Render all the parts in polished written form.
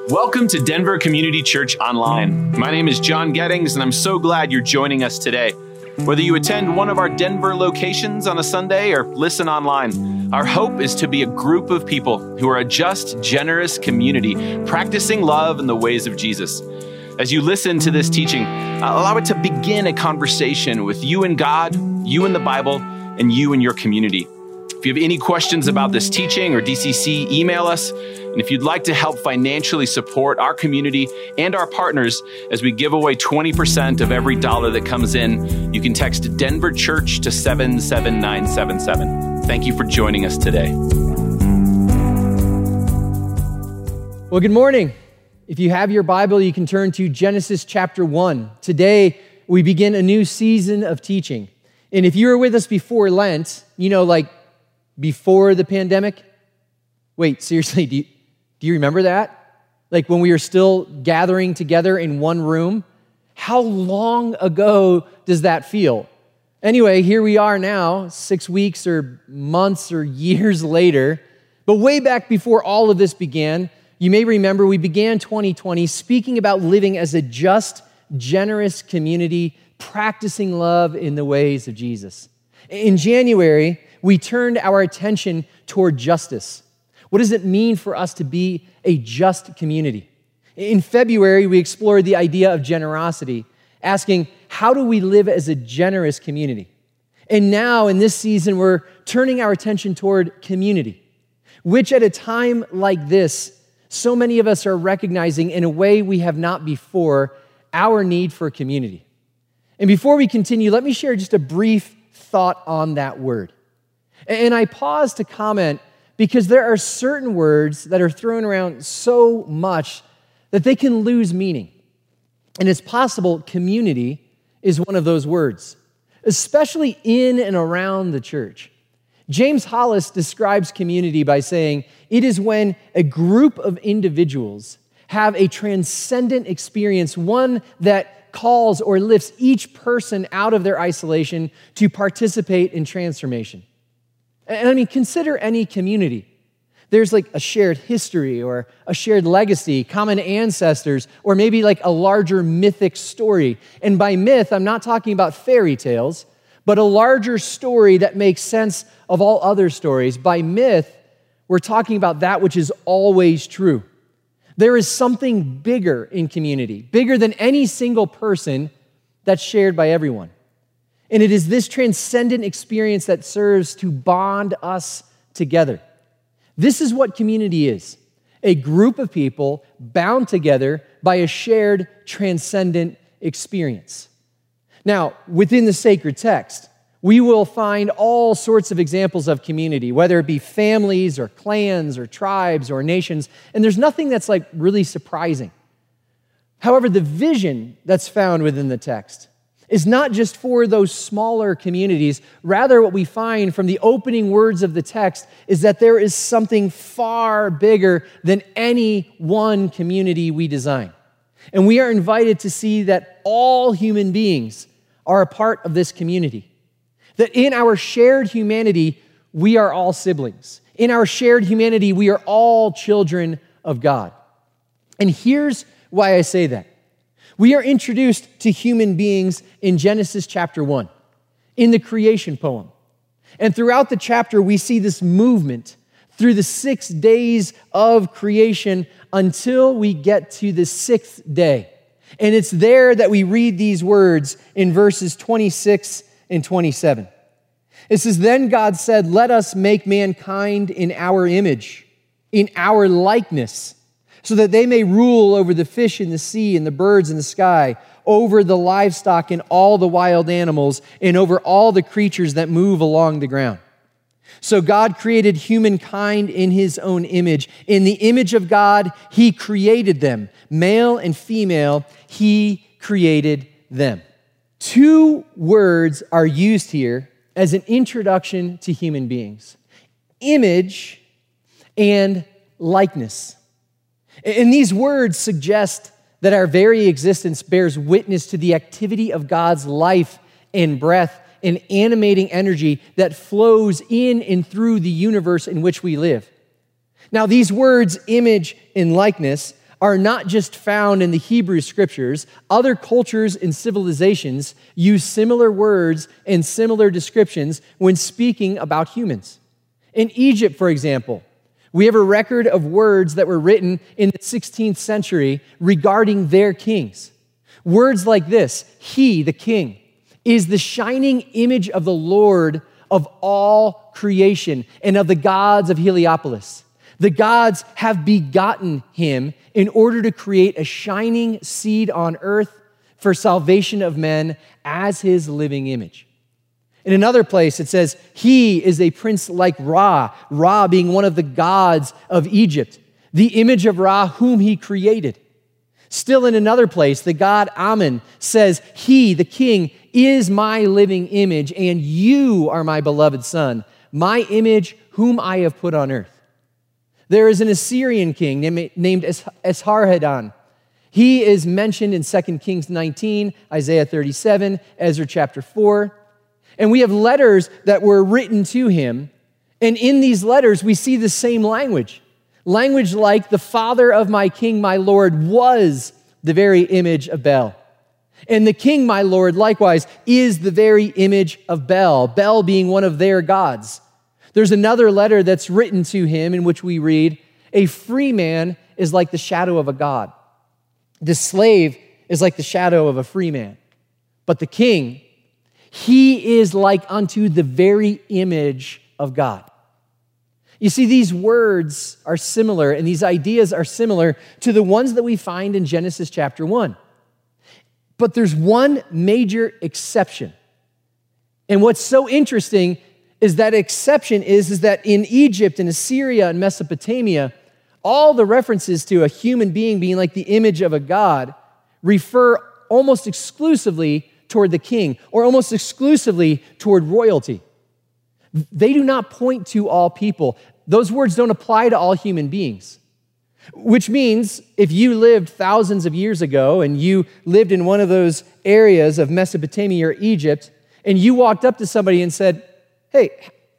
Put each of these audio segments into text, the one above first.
Welcome to Denver Community Church Online. My name is John Gettings, and I'm so glad you're joining us today. Whether you attend one of our Denver locations on a Sunday or listen online, our hope is to be a group of people who are a just, generous community, practicing love in the ways of Jesus. As you listen to this teaching, allow it to begin a conversation with you and God, you and the Bible, and you and your community. If you have any questions about this teaching or DCC, email us. And if you'd like to help financially support our community and our partners as we give away 20% of every dollar that comes in, you can text Denver Church to 77977. Thank you for joining us today. Well, good morning. If you have your Bible, you can turn to Genesis chapter 1. Today, we begin a new season of teaching. And if you were with us before Lent, before the pandemic, wait, seriously, do you remember that? Like when we were still gathering together in one room? How long ago does that feel? Anyway, here we are now, 6 weeks or months or years later. But way back before all of this began, you may remember we began 2020 speaking about living as a just, generous community, practicing love in the ways of Jesus. In January, we turned our attention toward justice. What does it mean for us to be a just community? In February, we explored the idea of generosity, asking, how do we live as a generous community? And now, in this season, we're turning our attention toward community, which at a time like this, so many of us are recognizing in a way we have not before, our need for community. And before we continue, let me share just a brief thought on that word. And I pause to comment because there are certain words that are thrown around so much that they can lose meaning. And it's possible community is one of those words, especially in and around the church. James Hollis describes community by saying, it is when a group of individuals have a transcendent experience, one that calls or lifts each person out of their isolation to participate in transformation. And I mean, consider any community. There's like a shared history or a shared legacy, common ancestors, or maybe like a larger mythic story. And by myth, I'm not talking about fairy tales, but a larger story that makes sense of all other stories. By myth, we're talking about that which is always true. There is something bigger in community, bigger than any single person that's shared by everyone. And it is this transcendent experience that serves to bond us together. This is what community is, a group of people bound together by a shared transcendent experience. Now, within the sacred text, we will find all sorts of examples of community, whether it be families or clans or tribes or nations, and there's nothing that's like really surprising. However, the vision that's found within the text is not just for those smaller communities. Rather, what we find from the opening words of the text is that there is something far bigger than any one community we design. And we are invited to see that all human beings are a part of this community. That in our shared humanity, we are all siblings. In our shared humanity, we are all children of God. And here's why I say that. We are introduced to human beings in Genesis chapter 1, in the creation poem. And throughout the chapter, we see this movement through the 6 days of creation until we get to the 6th day. And it's there that we read these words in verses 26 and 27. It says, "Then God said, 'Let us make mankind in our image, in our likeness, so that they may rule over the fish in the sea and the birds in the sky, over the livestock and all the wild animals, and over all the creatures that move along the ground.' So God created humankind in his own image. In the image of God, he created them. Male and female, he created them." 2 words are used here as an introduction to human beings: image and likeness. And these words suggest that our very existence bears witness to the activity of God's life and breath and animating energy that flows in and through the universe in which we live. Now, these words, image and likeness, are not just found in the Hebrew scriptures. Other cultures and civilizations use similar words and similar descriptions when speaking about humans. In Egypt, for example, we have a record of words that were written in the 16th century regarding their kings. Words like this: he, the king, is the shining image of the Lord of all creation and of the gods of Heliopolis. The gods have begotten him in order to create a shining seed on earth for salvation of men as his living image. In another place, it says, he is a prince like Ra, Ra being one of the gods of Egypt, the image of Ra whom he created. Still in another place, the god Amun says, he, the king, is my living image, and you are my beloved son, my image whom I have put on earth. There is an Assyrian king named Esarhaddon. He is mentioned in 2 Kings 19, Isaiah 37, Ezra chapter 4. And we have letters that were written to him. And in these letters, we see the same language. Language like, the father of my king, my Lord, was the very image of Bel. And the king, my Lord, likewise, is the very image of Bel, Bel being one of their gods. There's another letter that's written to him in which we read, a free man is like the shadow of a god. The slave is like the shadow of a free man. But the king, he is like unto the very image of God. You see, these words are similar and these ideas are similar to the ones that we find in Genesis chapter 1. But there's one major exception. And what's so interesting is that exception is that in Egypt and Assyria and Mesopotamia, all the references to a human being being like the image of a god refer almost exclusively toward the king or almost exclusively toward royalty. They do not point to all people. Those words don't apply to all human beings, which means if you lived thousands of years ago and you lived in one of those areas of Mesopotamia or Egypt, and you walked up to somebody and said, hey,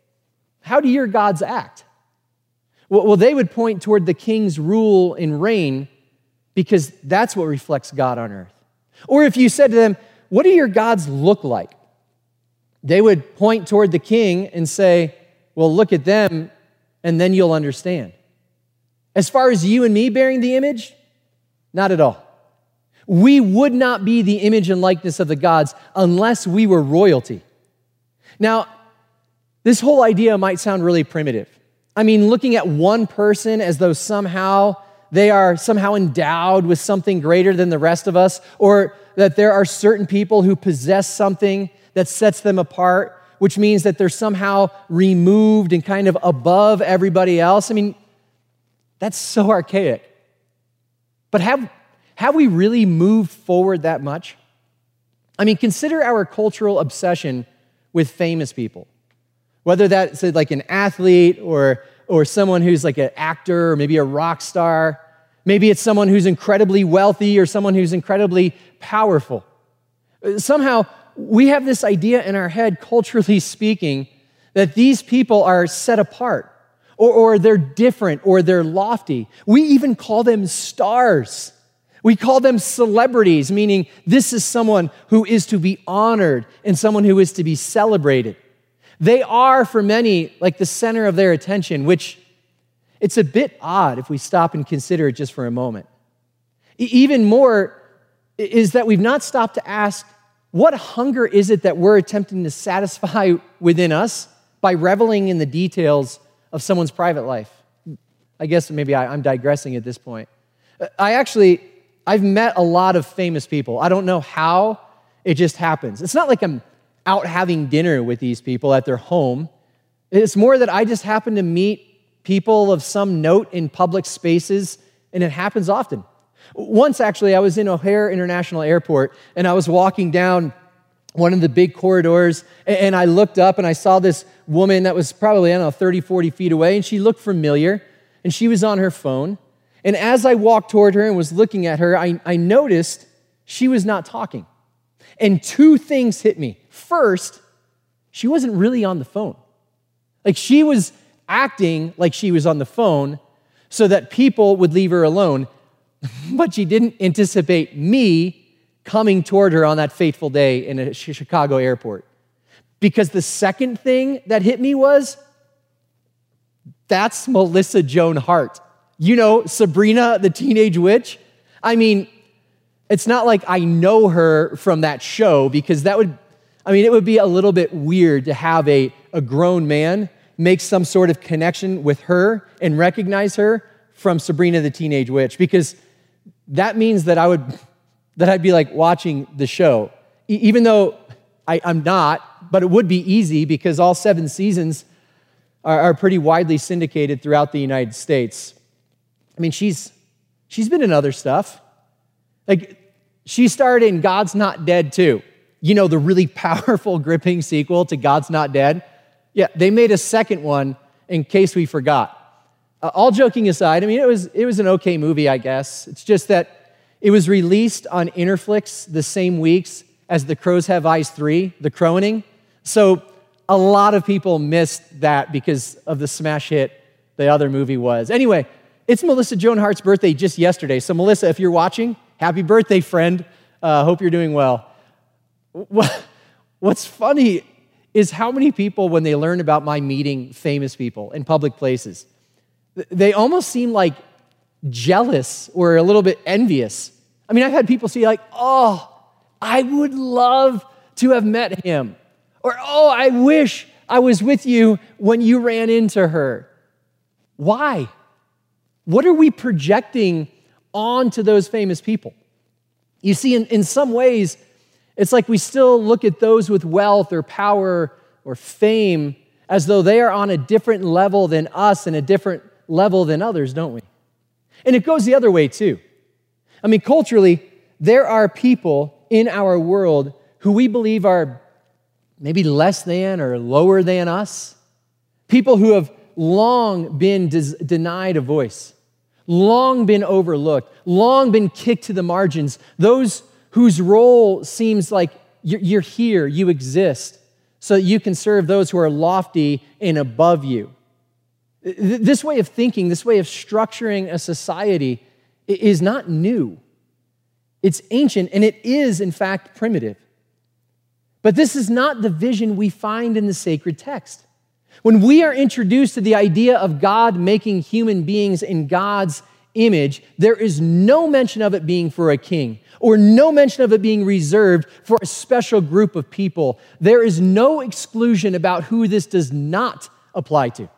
how do your gods act? Well, they would point toward the king's rule and reign because that's what reflects God on earth. Or if you said to them, what do your gods look like? They would point toward the king and say, well, look at them, and then you'll understand. As far as you and me bearing the image, not at all. We would not be the image and likeness of the gods unless we were royalty. Now, this whole idea might sound really primitive. I mean, looking at one person as though somehow they are somehow endowed with something greater than the rest of us, or that there are certain people who possess something that sets them apart, which means that they're somehow removed and kind of above everybody else. I mean, that's so archaic. But have we really moved forward that much? I mean, consider our cultural obsession with famous people. Whether that's like an athlete or someone who's like an actor or maybe a rock star. Maybe it's someone who's incredibly wealthy or someone who's incredibly powerful. Somehow, we have this idea in our head, culturally speaking, that these people are set apart or they're different or they're lofty. We even call them stars. We call them celebrities, meaning this is someone who is to be honored and someone who is to be celebrated. They are, for many, like the center of their attention, which it's a bit odd if we stop and consider it just for a moment. Even more is that we've not stopped to ask, what hunger is it that we're attempting to satisfy within us by reveling in the details of someone's private life? I guess maybe I'm digressing at this point. I've met a lot of famous people. I don't know how, it just happens. It's not like I'm out having dinner with these people at their home. It's more that I just happen to meet people of some note in public spaces, and it happens often. Once, actually, I was in O'Hare International Airport, and I was walking down one of the big corridors, and I looked up, and I saw this woman that was probably, 30, 40 feet away, and she looked familiar, and she was on her phone. And as I walked toward her and was looking at her, I noticed she was not talking. And two things hit me. First, she wasn't really on the phone. Like, she was acting like she was on the phone so that people would leave her alone. but she didn't anticipate me coming toward her on that fateful day in a Chicago airport. Because the second thing that hit me was, that's Melissa Joan Hart. You know, Sabrina the Teenage Witch? I mean, it's not like I know her from that show, because it would be a little bit weird to have a grown man make some sort of connection with her and recognize her from Sabrina the Teenage Witch, because that means that I'd be like watching the show, even though I'm not, but it would be easy because all 7 seasons are pretty widely syndicated throughout the United States. I mean, she's been in other stuff. Like, she starred in God's Not Dead too. You know, the really powerful, gripping sequel to God's Not Dead. Yeah, they made a second one in case we forgot. All joking aside, I mean, it was an okay movie, I guess. It's just that it was released on Interflix the same weeks as The Crows Have Eyes 3, The Croning. So a lot of people missed that because of the smash hit the other movie was. Anyway, it's Melissa Joan Hart's birthday just yesterday. So Melissa, if you're watching, happy birthday, friend. Hope you're doing well. What's funny is how many people, when they learn about my meeting famous people in public places, they almost seem like jealous or a little bit envious. I mean, I've had people say like, oh, I would love to have met him. Or, oh, I wish I was with you when you ran into her. Why? What are we projecting onto those famous people? You see, in some ways, it's like we still look at those with wealth or power or fame as though they are on a different level than us and a different level than others, don't we? And it goes the other way too. I mean, culturally, there are people in our world who we believe are maybe less than or lower than us. People who have long been denied a voice, long been overlooked, long been kicked to the margins. Those whose role seems like you're here, you exist, so that you can serve those who are lofty and above you. This way of thinking, this way of structuring a society is not new. It's ancient, and it is, in fact, primitive. But this is not the vision we find in the sacred text. When we are introduced to the idea of God making human beings in God's image, there is no mention of it being for a king, or no mention of it being reserved for a special group of people. There is no exclusion about who this does not apply to.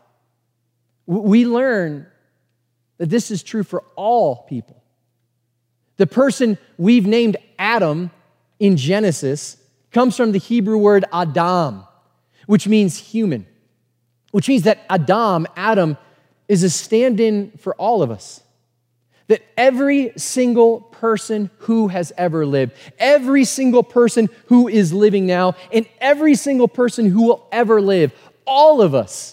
We learn that this is true for all people. The person we've named Adam in Genesis comes from the Hebrew word Adam, which means human, which means that Adam, is a stand-in for all of us. That every single person who has ever lived, every single person who is living now, and every single person who will ever live, all of us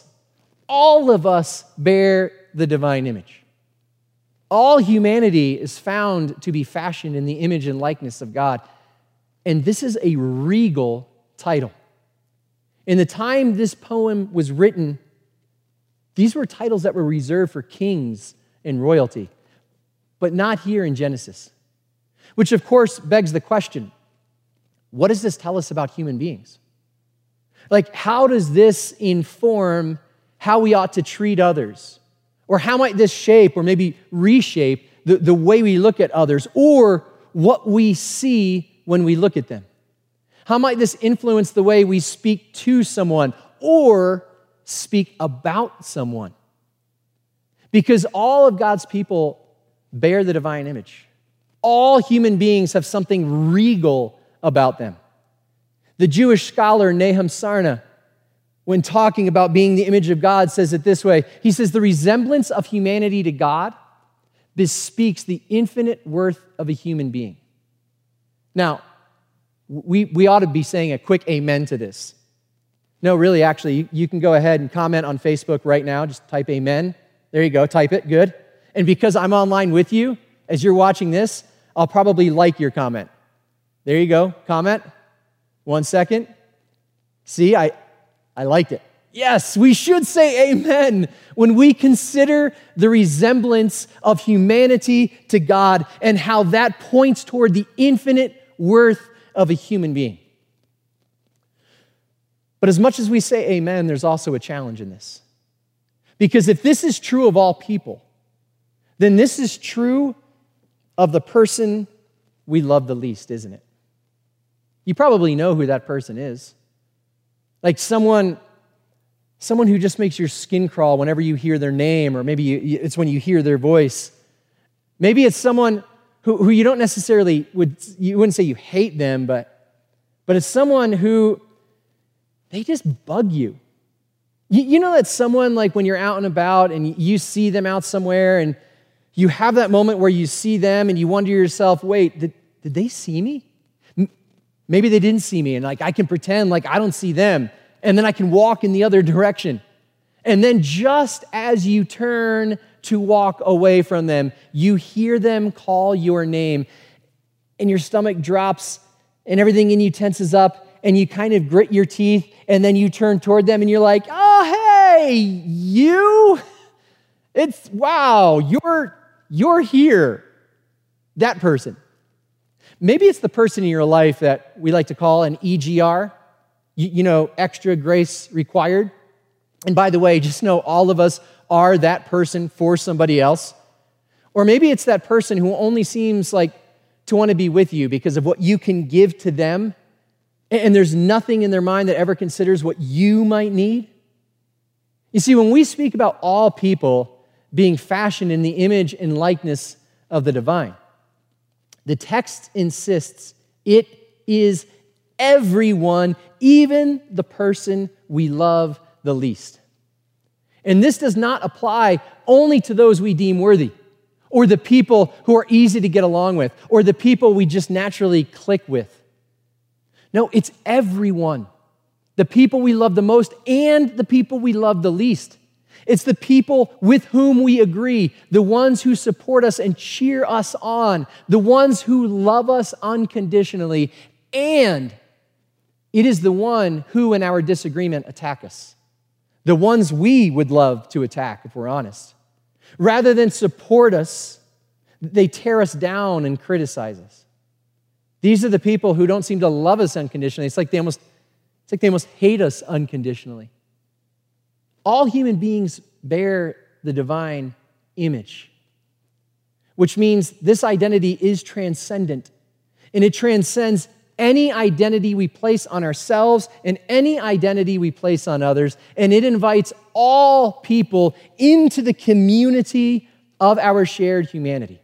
bear the divine image. All humanity is found to be fashioned in the image and likeness of God. And this is a regal title. In the time this poem was written, these were titles that were reserved for kings and royalty, but not here in Genesis. Which, of course, begs the question, what does this tell us about human beings? Like, how does this inform how we ought to treat others? Or how might this shape or maybe reshape the way we look at others, or what we see when we look at them? How might this influence the way we speak to someone or speak about someone? Because all of God's people bear the divine image. All human beings have something regal about them. The Jewish scholar Nahum Sarna, when talking about being the image of God, says it this way. He says, the resemblance of humanity to God bespeaks the infinite worth of a human being. Now, we ought to be saying a quick amen to this. No, really, actually, you can go ahead and comment on Facebook right now. Just type amen. There you go, type it, good. And because I'm online with you, as you're watching this, I'll probably like your comment. There you go, comment. 1 second. See, I liked it. Yes, we should say amen when we consider the resemblance of humanity to God and how that points toward the infinite worth of a human being. But as much as we say amen, there's also a challenge in this. Because if this is true of all people, then this is true of the person we love the least, isn't it? You probably know who that person is. Like someone who just makes your skin crawl whenever you hear their name, or maybe it's when you hear their voice. Maybe it's someone who you don't necessarily, you wouldn't say you hate them, but it's someone who, they just bug you. You know that someone, like when you're out and about and you see them out somewhere and you have that moment where you see them and you wonder to yourself, wait, did they see me? Maybe they didn't see me, and like I can pretend like I don't see them, and then I can walk in the other direction. And then just as you turn to walk away from them, you hear them call your name, and your stomach drops, and everything in you tenses up, and you kind of grit your teeth, and then you turn toward them, and you're like, oh, hey, you? It's, wow, you're here. That person. Maybe it's the person in your life that we like to call an EGR, you know, extra grace required. And by the way, just know all of us are that person for somebody else. Or maybe it's that person who only seems like to want to be with you because of what you can give to them, and there's nothing in their mind that ever considers what you might need. You see, when we speak about all people being fashioned in the image and likeness of the divine, the text insists it is everyone, even the person we love the least. And this does not apply only to those we deem worthy, or the people who are easy to get along with, or the people we just naturally click with. No, it's everyone. The people we love the most and the people we love the least. It's the people with whom we agree, the ones who support us and cheer us on, the ones who love us unconditionally, and it is the one who, in our disagreement, attack us, the ones we would love to attack, if we're honest. Rather than support us, they tear us down and criticize us. These are the people who don't seem to love us unconditionally. It's like they almost hate us unconditionally. All human beings bear the divine image, which means this identity is transcendent, and it transcends any identity we place on ourselves and any identity we place on others, and it invites all people into the community of our shared humanity.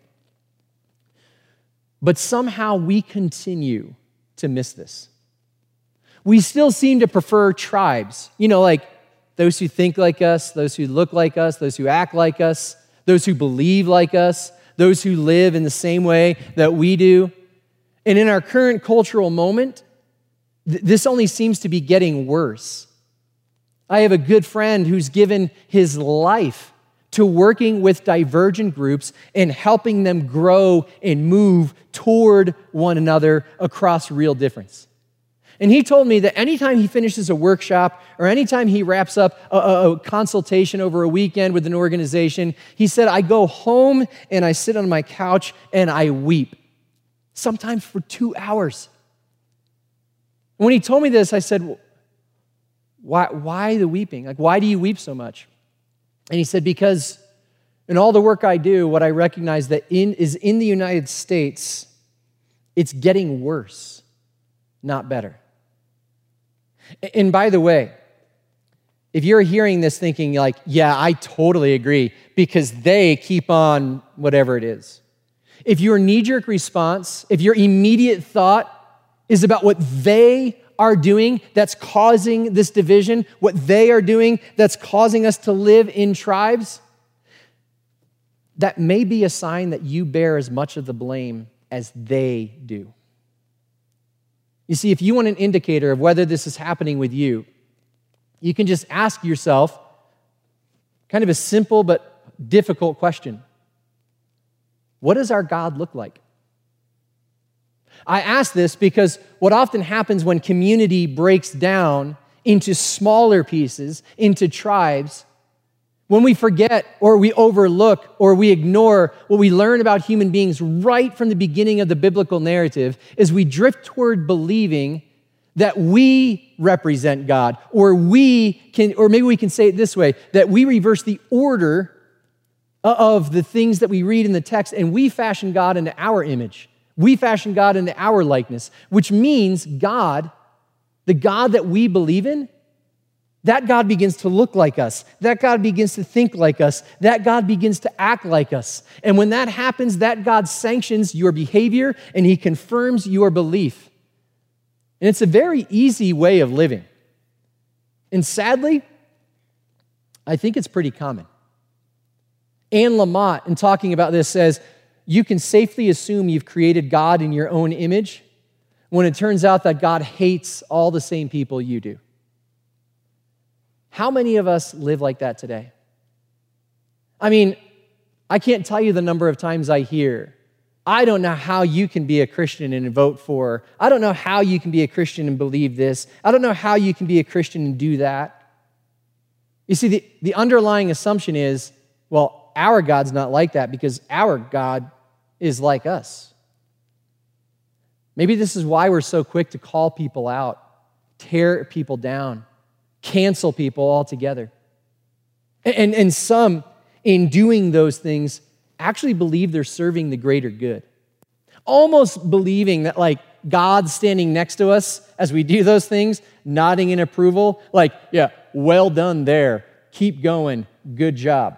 But somehow we continue to miss this. We still seem to prefer tribes, like those who think like us, those who look like us, those who act like us, those who believe like us, those who live in the same way that we do. And in our current cultural moment, this only seems to be getting worse. I have a good friend who's given his life to working with divergent groups and helping them grow and move toward one another across real difference. And he told me that anytime he finishes a workshop or anytime he wraps up a consultation over a weekend with an organization, he said, I go home and I sit on my couch and I weep, sometimes for 2 hours. And when he told me this, I said, why the weeping? Like, why do you weep so much? And he said, because in all the work I do, what I recognize that is in the United States, it's getting worse, not better. And by the way, if you're hearing this thinking like, yeah, I totally agree, because they keep on whatever it is. If your knee-jerk response, if your immediate thought is about what they are doing that's causing this division, what they are doing that's causing us to live in tribes, that may be a sign that you bear as much of the blame as they do. You see, if you want an indicator of whether this is happening with you, you can just ask yourself kind of a simple but difficult question. What does our God look like? I ask this because what often happens when community breaks down into smaller pieces, into tribes, when we forget or we overlook or we ignore what we learn about human beings right from the beginning of the biblical narrative, is we drift toward believing that we represent God, or maybe we can say it this way, that we reverse the order of the things that we read in the text, and we fashion God into our image. We fashion God into our likeness, which means God, the God that we believe in, that God begins to look like us. That God begins to think like us. That God begins to act like us. And when that happens, that God sanctions your behavior and he confirms your belief. And it's a very easy way of living. And sadly, I think it's pretty common. Anne Lamott, in talking about this, says, you can safely assume you've created God in your own image when it turns out that God hates all the same people you do. How many of us live like that today? I mean, I can't tell you the number of times I hear, I don't know how you can be a Christian and vote for. I don't know how you can be a Christian and believe this. I don't know how you can be a Christian and do that. You see, the underlying assumption is, well, our God's not like that because our God is like us. Maybe this is why we're so quick to call people out, tear people down, cancel people altogether. And some, in doing those things, actually believe they're serving the greater good. Almost believing that, like, God's standing next to us as we do those things, nodding in approval, like, yeah, well done there. Keep going. Good job.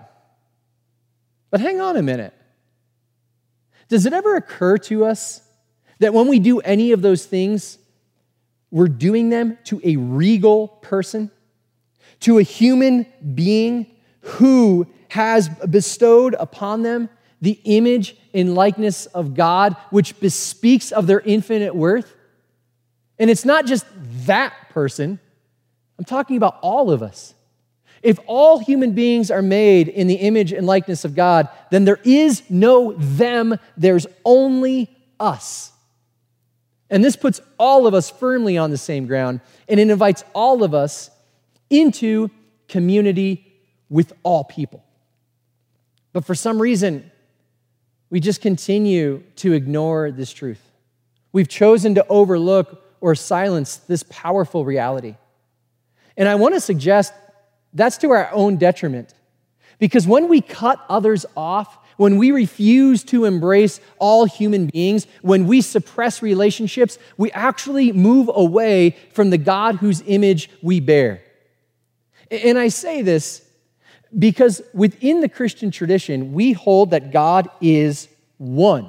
But hang on a minute. Does it ever occur to us that when we do any of those things, we're doing them to a regal person, to a human being who has bestowed upon them the image and likeness of God, which bespeaks of their infinite worth? And it's not just that person. I'm talking about all of us. If all human beings are made in the image and likeness of God, then there is no them, there's only us. And this puts all of us firmly on the same ground, and it invites all of us into community with all people. But for some reason, we just continue to ignore this truth. We've chosen to overlook or silence this powerful reality. And I want to suggest that's to our own detriment. Because when we cut others off, when we refuse to embrace all human beings, when we suppress relationships, we actually move away from the God whose image we bear. And I say this because within the Christian tradition, we hold that God is one.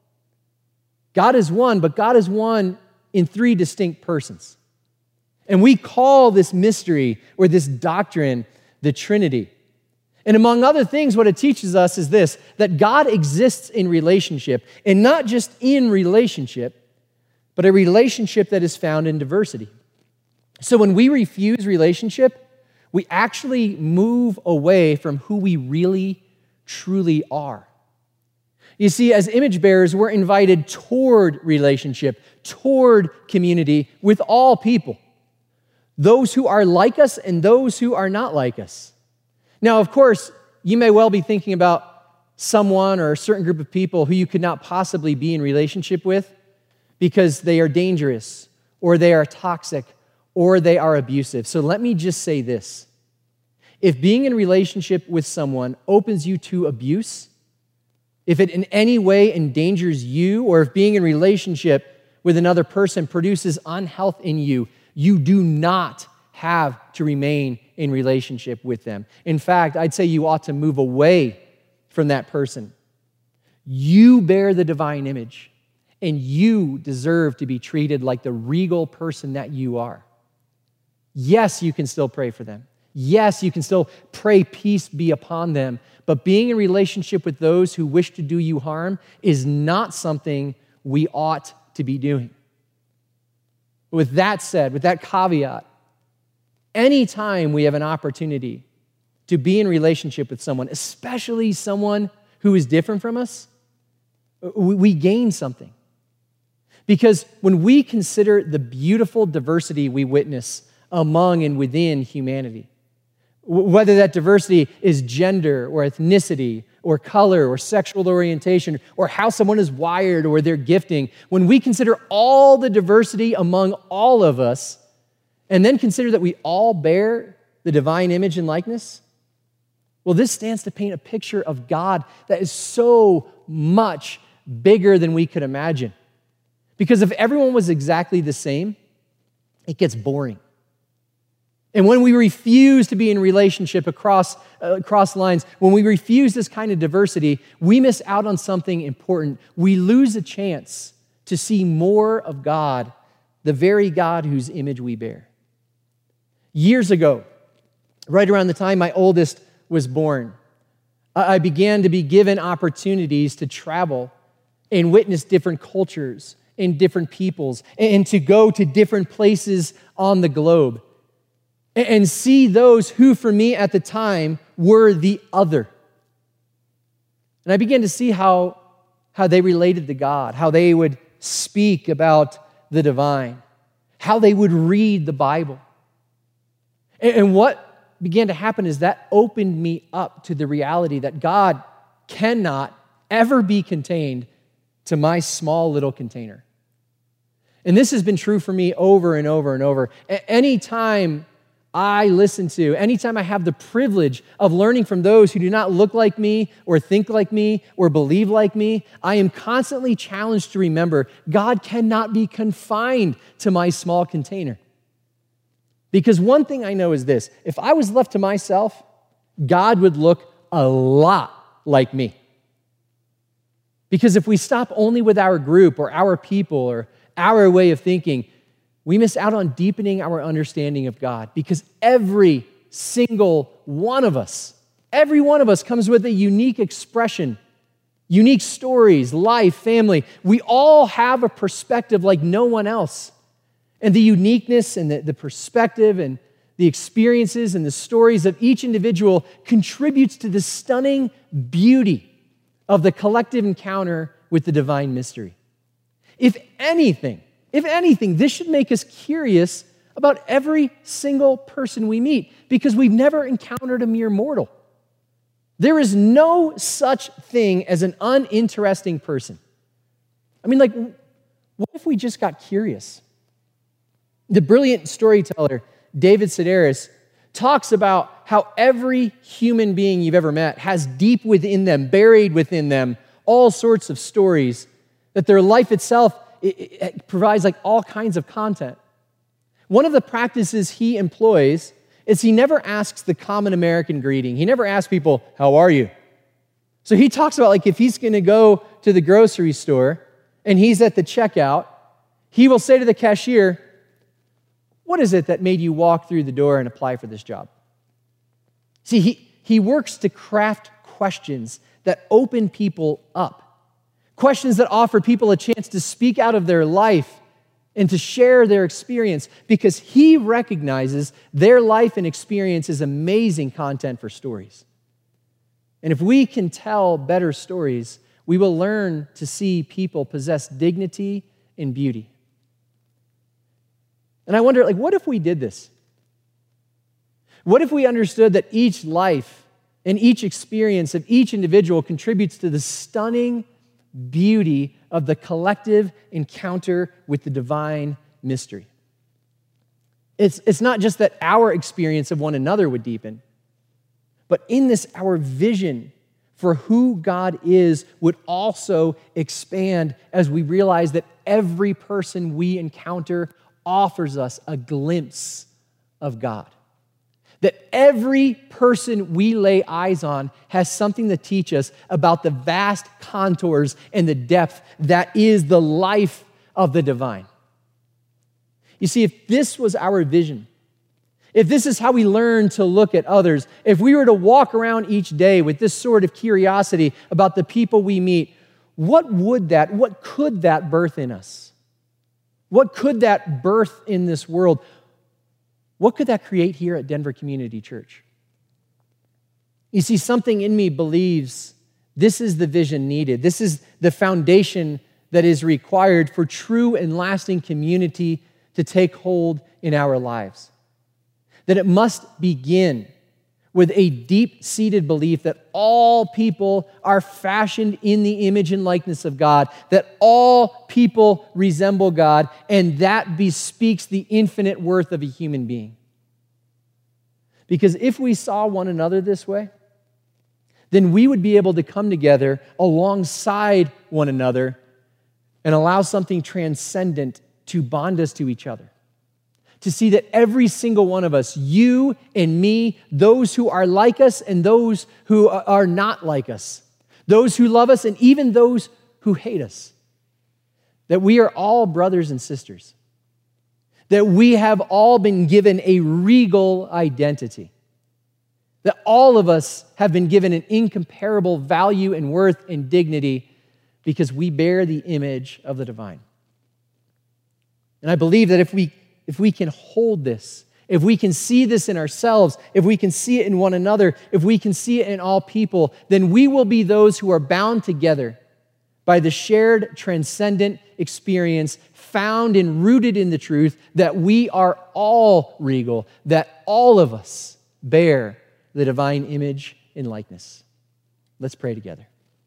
God is one, but God is one in three distinct persons. And we call this mystery or this doctrine the Trinity. And among other things, what it teaches us is this, that God exists in relationship, and not just in relationship, but a relationship that is found in diversity. So when we refuse relationship, we actually move away from who we really, truly are. You see, as image bearers, we're invited toward relationship, toward community with all people. Those who are like us and those who are not like us. Now, of course, you may well be thinking about someone or a certain group of people who you could not possibly be in relationship with because they are dangerous, or they are toxic, or they are abusive. So let me just say this. If being in relationship with someone opens you to abuse, if it in any way endangers you, or if being in relationship with another person produces unhealth in you, you do not have to remain in relationship with them. In fact, I'd say you ought to move away from that person. You bear the divine image, and you deserve to be treated like the regal person that you are. Yes, you can still pray for them. Yes, you can still pray peace be upon them, but being in relationship with those who wish to do you harm is not something we ought to be doing. With that said, with that caveat, anytime we have an opportunity to be in relationship with someone, especially someone who is different from us, we gain something. Because when we consider the beautiful diversity we witness among and within humanity. Whether that diversity is gender or ethnicity or color or sexual orientation or how someone is wired or their gifting, when we consider all the diversity among all of us and then consider that we all bear the divine image and likeness, well, this stands to paint a picture of God that is so much bigger than we could imagine. Because if everyone was exactly the same, it gets boring. And when we refuse to be in relationship across lines, when we refuse this kind of diversity, we miss out on something important. We lose a chance to see more of God, the very God whose image we bear. Years ago, right around the time my oldest was born, I began to be given opportunities to travel and witness different cultures and different peoples and to go to different places on the globe and see those who, for me at the time, were the other. And I began to see how they related to God, how they would speak about the divine, how they would read the Bible. And what began to happen is that opened me up to the reality that God cannot ever be contained to my small little container. And this has been true for me over and over and over. Anytime I have the privilege of learning from those who do not look like me or think like me or believe like me, I am constantly challenged to remember God cannot be confined to my small container. Because one thing I know is this: if I was left to myself, God would look a lot like me. Because if we stop only with our group or our people or our way of thinking, we miss out on deepening our understanding of God, because every single one of us comes with a unique expression, unique stories, life, family. We all have a perspective like no one else. And the uniqueness and the perspective and the experiences and the stories of each individual contributes to the stunning beauty of the collective encounter with the divine mystery. If anything, this should make us curious about every single person we meet, because we've never encountered a mere mortal. There is no such thing as an uninteresting person. I mean, what if we just got curious? The brilliant storyteller, David Sedaris, talks about how every human being you've ever met has deep within them, buried within them, all sorts of stories, that their life itself it provides all kinds of content. One of the practices he employs is he never asks the common American greeting. He never asks people, "How are you?" So he talks about if he's going to go to the grocery store and he's at the checkout, he will say to the cashier, "What is it that made you walk through the door and apply for this job?" See, he works to craft questions that open people up. Questions that offer people a chance to speak out of their life and to share their experience, because he recognizes their life and experience is amazing content for stories. And if we can tell better stories, we will learn to see people possess dignity and beauty. And I wonder, what if we did this? What if we understood that each life and each experience of each individual contributes to the stunning beauty of the collective encounter with the divine mystery? It's not just that our experience of one another would deepen, but in this, our vision for who God is would also expand as we realize that every person we encounter offers us a glimpse of God. That every person we lay eyes on has something to teach us about the vast contours and the depth that is the life of the divine. You see, if this was our vision, if this is how we learn to look at others, if we were to walk around each day with this sort of curiosity about the people we meet, what could that birth in us? What could that birth in this world? What could that create here at Denver Community Church? You see, something in me believes this is the vision needed. This is the foundation that is required for true and lasting community to take hold in our lives. that it must begin with a deep-seated belief that all people are fashioned in the image and likeness of God, that all people resemble God, and that bespeaks the infinite worth of a human being. Because if we saw one another this way, then we would be able to come together alongside one another and allow something transcendent to bond us to each other. To see that every single one of us, you and me, those who are like us and those who are not like us, those who love us and even those who hate us, that we are all brothers and sisters, that we have all been given a regal identity, that all of us have been given an incomparable value and worth and dignity because we bear the image of the divine. And I believe that if we can hold this, if we can see this in ourselves, if we can see it in one another, if we can see it in all people, then we will be those who are bound together by the shared transcendent experience found and rooted in the truth that we are all regal, that all of us bear the divine image and likeness. Let's pray together.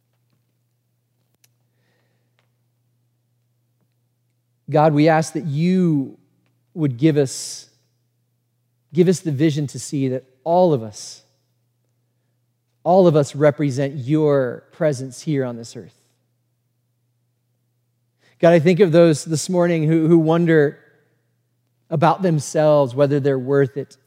God, we ask that you would give us the vision to see that all of us represent your presence here on this earth. God, I think of those this morning who wonder about themselves, whether they're worth it.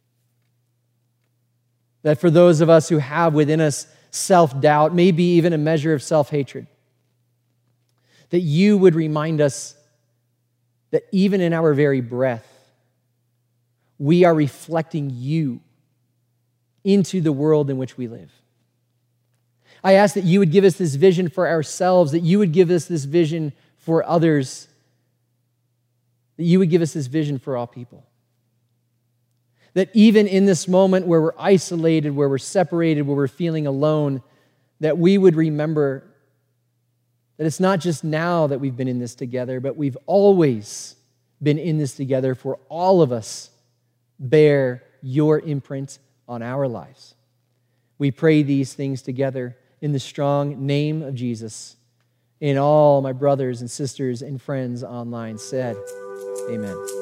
That for those of us who have within us self-doubt, maybe even a measure of self-hatred, that you would remind us that even in our very breath, we are reflecting you into the world in which we live. I ask that you would give us this vision for ourselves, that you would give us this vision for others, that you would give us this vision for all people. That even in this moment where we're isolated, where we're separated, where we're feeling alone, that we would remember that it's not just now that we've been in this together, but we've always been in this together, for all of us bear your imprint on our lives. We pray these things together in the strong name of Jesus. And all my brothers and sisters and friends online said, amen.